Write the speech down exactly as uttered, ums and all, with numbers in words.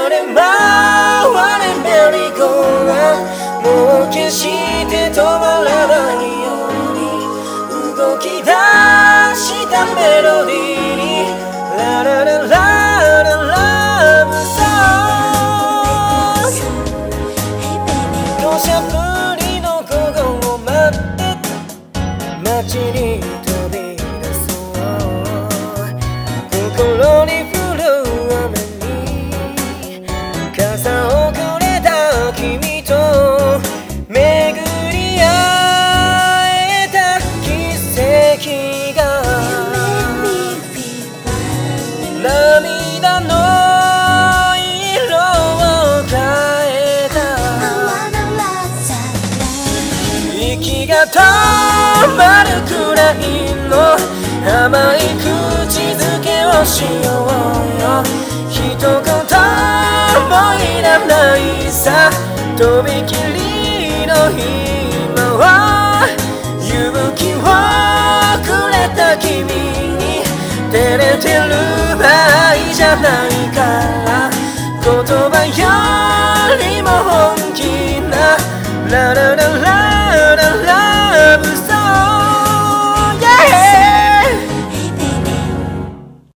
れ回れメリーゴーランド、もう決して止まらないように動き出したメロディーにララララララブソング、土砂降りの午後を待って街に飛び出そう心に降る雨に傘をくれた君と巡り合えた奇跡が涙の色を変えた息が止まるくらいの甘い口づけをしようよ、一言もいらないさ、とびきりの今は勇気をくれた君に照れてる場合じゃないから、言葉よりも本気なララララ